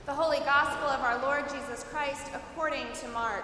The Holy Gospel of our Lord Jesus Christ according to Mark.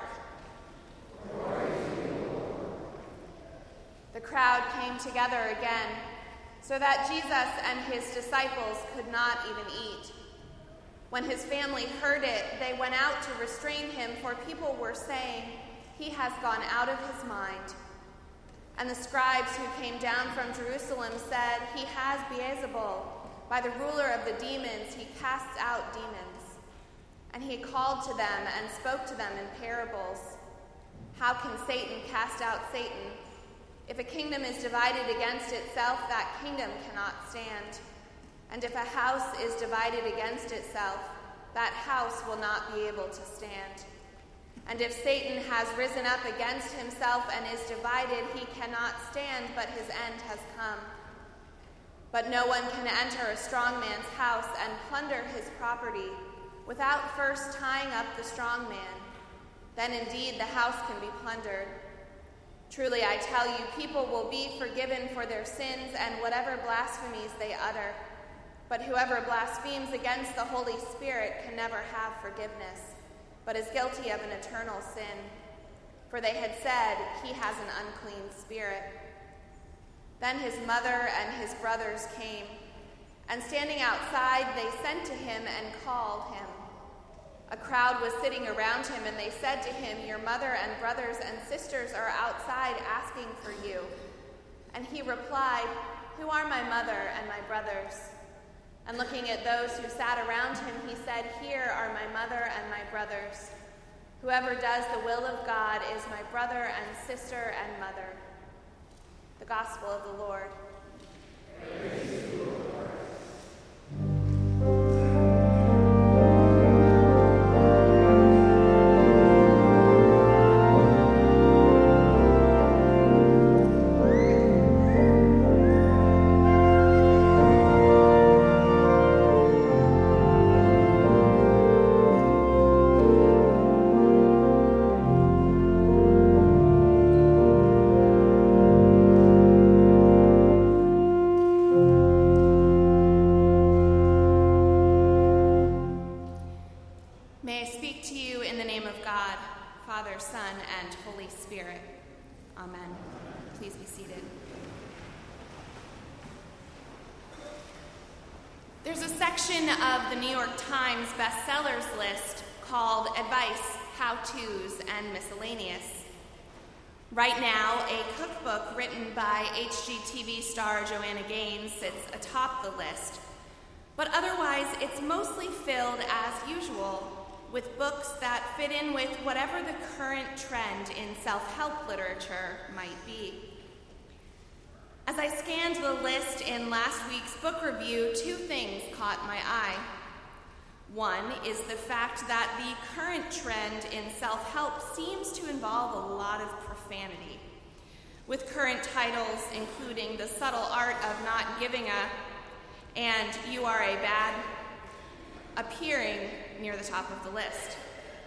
The crowd came together again, so that Jesus and his disciples could not even eat. When his family heard it, they went out to restrain him, for people were saying, "He has gone out of his mind." And the scribes who came down from Jerusalem said, "He has Beelzebul. By the ruler of the demons, he casts out demons." And he called to them and spoke to them in parables. "How can Satan cast out Satan? If a kingdom is divided against itself, that kingdom cannot stand. And if a house is divided against itself, that house will not be able to stand. And if Satan has risen up against himself and is divided, he cannot stand, but his end has come. But no one can enter a strong man's house and plunder his property without first tying up the strong man. Then indeed the house can be plundered. Truly I tell you, people will be forgiven for their sins and whatever blasphemies they utter. But whoever blasphemes against the Holy Spirit can never have forgiveness, but is guilty of an eternal sin. For they had said, 'He has an unclean spirit.' Then his mother and his brothers came, and standing outside, they sent to him and called him. A crowd was sitting around him, and they said to him, 'Your mother and brothers and sisters are outside asking for you.' And he replied, 'Who are my mother and my brothers?' And looking at those who sat around him, he said, 'Here are my mother and my brothers. Whoever does the will of God is my brother and sister and mother.'" The Gospel of the Lord. Praise you, Lord. May I speak to you in the name of God, Father, Son, and Holy Spirit. Amen. Please be seated. There's a section of the New York Times bestsellers list called Advice, How-Tos, and Miscellaneous. Right now, a cookbook written by HGTV star Joanna Gaines sits atop the list, but otherwise it's mostly filled as usual with books that fit in with whatever the current trend in self-help literature might be. As I scanned the list in last week's book review, two things caught my eye. One is the fact that the current trend in self-help seems to involve a lot of profanity, with current titles including The Subtle Art of Not Giving a and You Are a Bad appearing near the top of the list.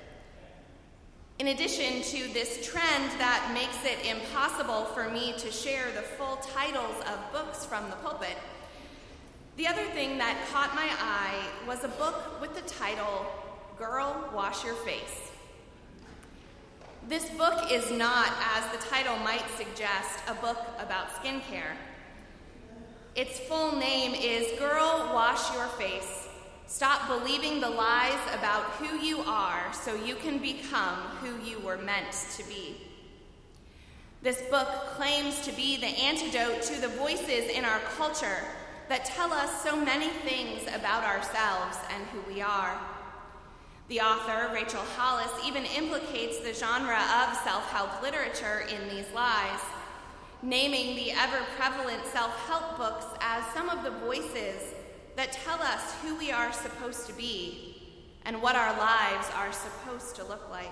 In addition to this trend that makes it impossible for me to share the full titles of books from the pulpit, the other thing that caught my eye was a book with the title, Girl, Wash Your Face. This book is not, as the title might suggest, a book about skincare. Its full name is Girl, Wash Your Face. Stop believing the lies about who you are so you can become who you were meant to be. This book claims to be the antidote to the voices in our culture that tell us so many things about ourselves and who we are. The author, Rachel Hollis, even implicates the genre of self-help literature in these lies, naming the ever-prevalent self-help books as some of the voices that tell us who we are supposed to be and what our lives are supposed to look like.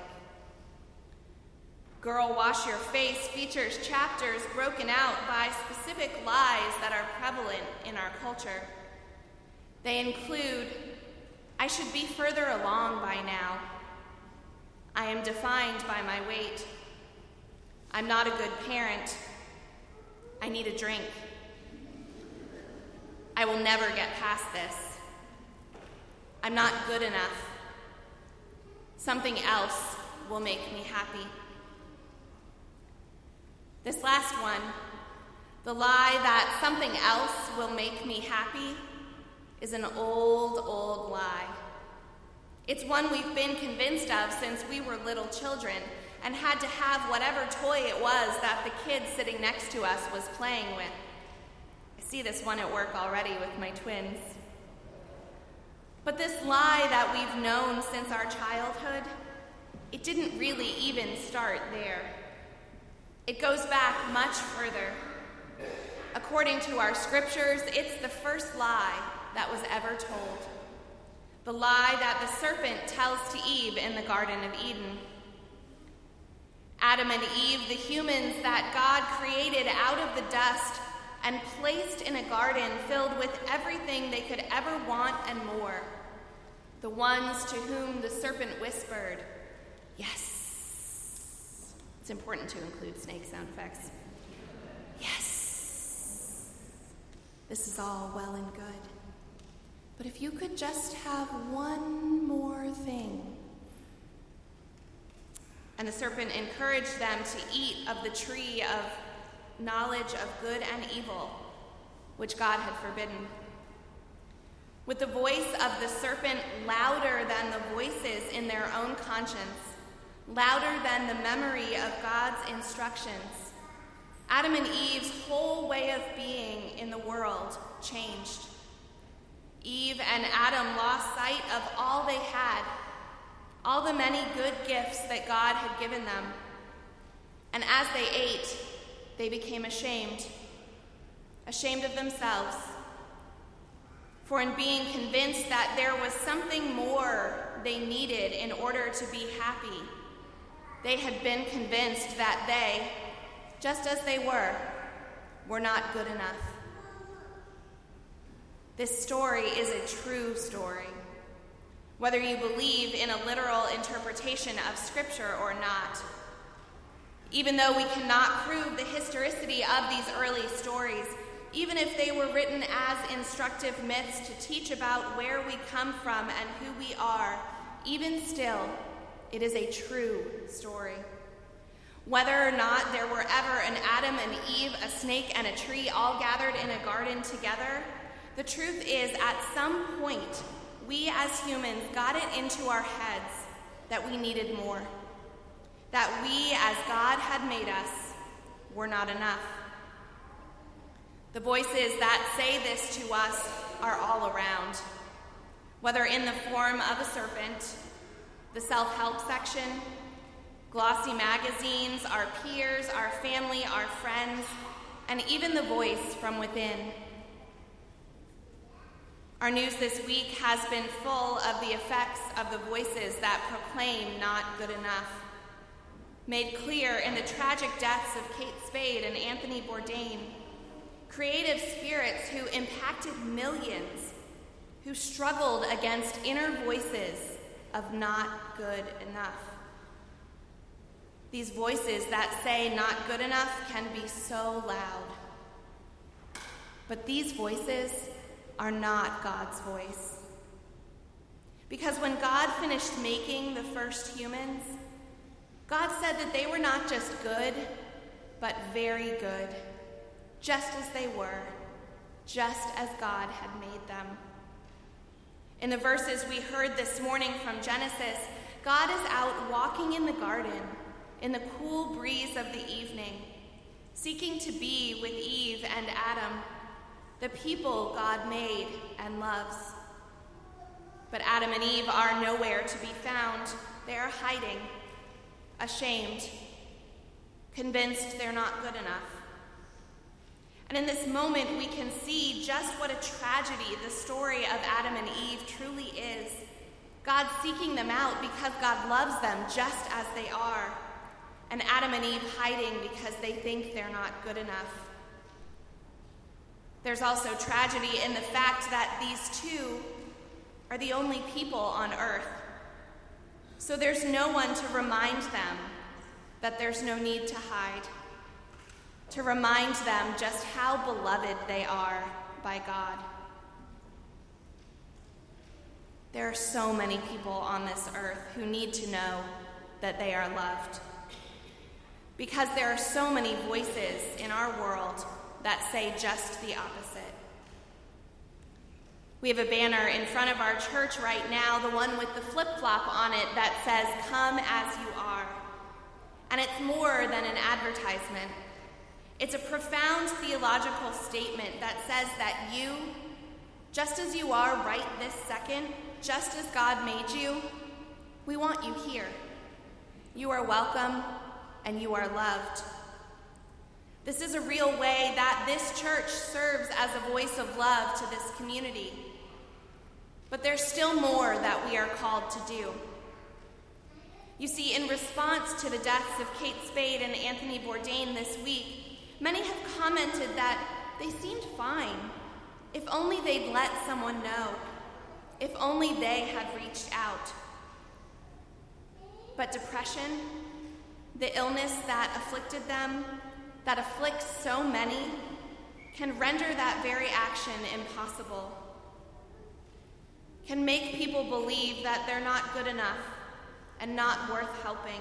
Girl, Wash Your Face features chapters broken out by specific lies that are prevalent in our culture. They include, I should be further along by now. I am defined by my weight. I'm not a good parent. I need a drink. I will never get past this. I'm not good enough. Something else will make me happy. This last one, the lie that something else will make me happy, is an old lie. It's one we've been convinced of since we were little children and had to have whatever toy it was that the kid sitting next to us was playing with. I see this one at work already with my twins. But this lie that we've known since our childhood, it didn't really even start there. It goes back much further. According to our scriptures, it's the first lie that was ever told. The lie that the serpent tells to Eve in the Garden of Eden. Adam and Eve, the humans that God created out of the dust and placed in a garden filled with everything they could ever want and more. The ones to whom the serpent whispered, yes. It's important to include snake sound effects. Yes. This is all well and good. But if you could just have one more thing. And the serpent encouraged them to eat of the tree of knowledge of good and evil, which God had forbidden. With the voice of the serpent louder than the voices in their own conscience, louder than the memory of God's instructions, Adam and Eve's whole way of being in the world changed. Eve and Adam lost sight of all they had, all the many good gifts that God had given them. And as they ate, they became ashamed of themselves. For in being convinced that there was something more they needed in order to be happy, they had been convinced that they, just as they were not good enough. This story is a true story, whether you believe in a literal interpretation of Scripture or not. Even though we cannot prove the historicity of these early stories, even if they were written as instructive myths to teach about where we come from and who we are, even still, it is a true story. Whether or not there were ever an Adam and Eve, a snake, and a tree all gathered in a garden together, the truth is, at some point, we as humans got it into our heads that we needed more. That we, as God had made us, were not enough. The voices that say this to us are all around, whether in the form of a serpent, the self-help section, glossy magazines, our peers, our family, our friends, and even the voice from within. Our news this week has been full of the effects of the voices that proclaim not good enough, made clear in the tragic deaths of Kate Spade and Anthony Bourdain, creative spirits who impacted millions, who struggled against inner voices of not good enough. These voices that say not good enough can be so loud. But these voices are not God's voice. Because when God finished making the first humans, God said that they were not just good, but very good, just as they were, just as God had made them. In the verses we heard this morning from Genesis, God is out walking in the garden in the cool breeze of the evening, seeking to be with Eve and Adam, the people God made and loves. But Adam and Eve are nowhere to be found. They are hiding, ashamed, convinced they're not good enough. And in this moment, we can see just what a tragedy the story of Adam and Eve truly is. God seeking them out because God loves them just as they are, and Adam and Eve hiding because they think they're not good enough. There's also tragedy in the fact that these two are the only people on earth. So there's no one to remind them that there's no need to hide, to remind them just how beloved they are by God. There are so many people on this earth who need to know that they are loved. Because there are so many voices in our world that say just the opposite. We have a banner in front of our church right now, the one with the flip-flop on it that says, "Come as you are." And it's more than an advertisement. It's a profound theological statement that says that you, just as you are right this second, just as God made you, we want you here. You are welcome and you are loved. This is a real way that this church serves as a voice of love to this community. But there's still more that we are called to do. You see, in response to the deaths of Kate Spade and Anthony Bourdain this week, many have commented that they seemed fine. If only they'd let someone know. If only they had reached out. But depression, the illness that afflicted them, that afflicts so many, can render that very action impossible. Can make people believe that they're not good enough and not worth helping.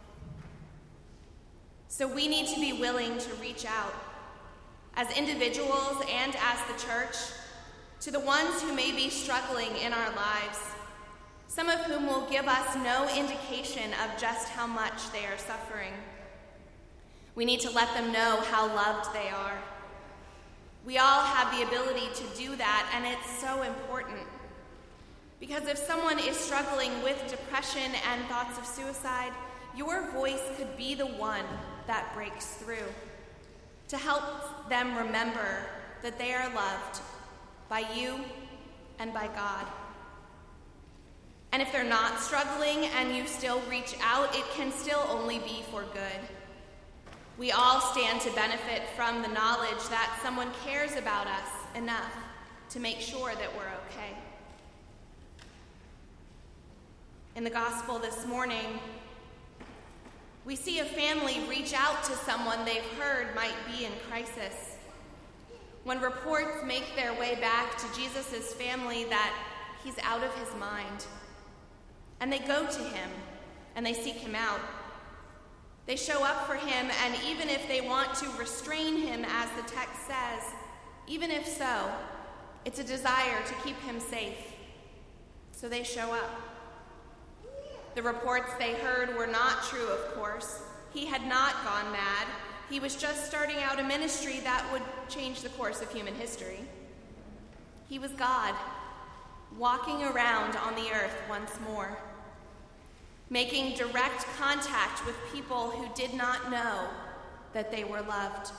So we need to be willing to reach out, as individuals and as the church, to the ones who may be struggling in our lives, some of whom will give us no indication of just how much they are suffering. We need to let them know how loved they are. We all have the ability to do that, and it's so important. Because if someone is struggling with depression and thoughts of suicide, your voice could be the one that breaks through to help them remember that they are loved by you and by God. And if they're not struggling and you still reach out, it can still only be for good. We all stand to benefit from the knowledge that someone cares about us enough to make sure that we're okay. In the gospel this morning, we see a family reach out to someone they've heard might be in crisis. When reports make their way back to Jesus' family that he's out of his mind, and they go to him and they seek him out. They show up for him, and even if they want to restrain him, as the text says, even if so, it's a desire to keep him safe. So they show up. The reports they heard were not true, of course. He had not gone mad. He was just starting out a ministry that would change the course of human history. He was God, walking around on the earth once more, making direct contact with people who did not know that they were loved.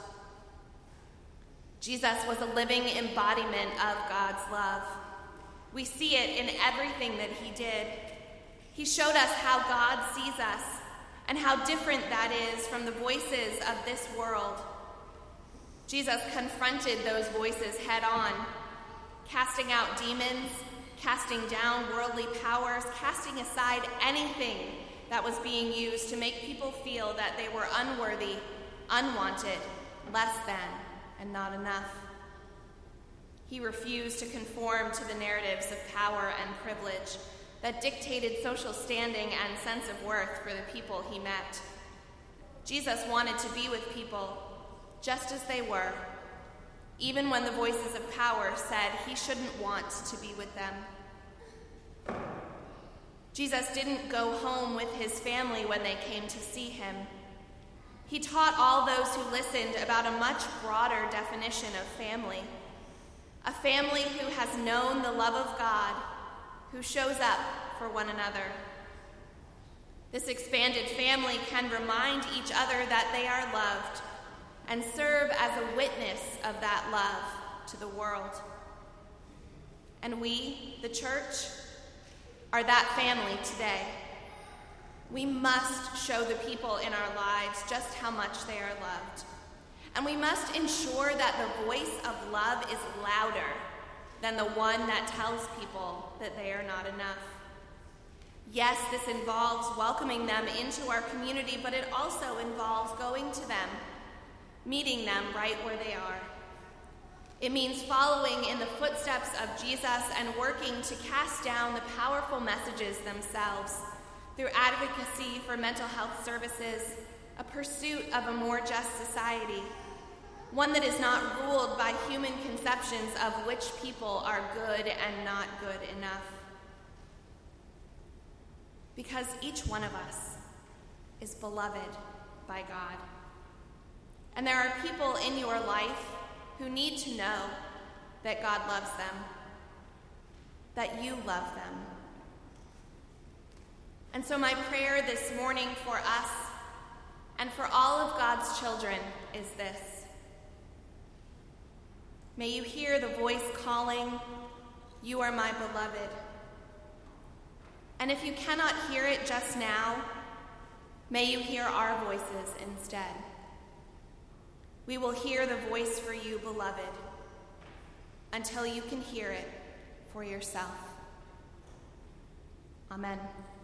Jesus was a living embodiment of God's love. We see it in everything that he did. He showed us how God sees us and how different that is from the voices of this world. Jesus confronted those voices head on, casting out demons, casting down worldly powers, casting aside anything that was being used to make people feel that they were unworthy, unwanted, less than, and not enough. He refused to conform to the narratives of power and privilege that dictated social standing and sense of worth for the people he met. Jesus wanted to be with people just as they were, even when the voices of power said he shouldn't want to be with them. Jesus didn't go home with his family when they came to see him. He taught all those who listened about a much broader definition of family, a family who has known the love of God, who shows up for one another. This expanded family can remind each other that they are loved and serve as a witness of that love to the world. And we, the church, are that family today. We must show the people in our lives just how much they are loved. And we must ensure that the voice of love is louder than the one that tells people that they are not enough. Yes, this involves welcoming them into our community, but it also involves going to them, meeting them right where they are. It means following in the footsteps of Jesus and working to cast down the powerful messages themselves through advocacy for mental health services, a pursuit of a more just society, one that is not ruled by human conceptions of which people are good and not good enough. Because each one of us is beloved by God. And there are people in your life who need to know that God loves them, that you love them. And so my prayer this morning for us and for all of God's children is this. May you hear the voice calling, "You are my beloved." And if you cannot hear it just now, may you hear our voices instead. We will hear the voice for you, beloved, until you can hear it for yourself. Amen.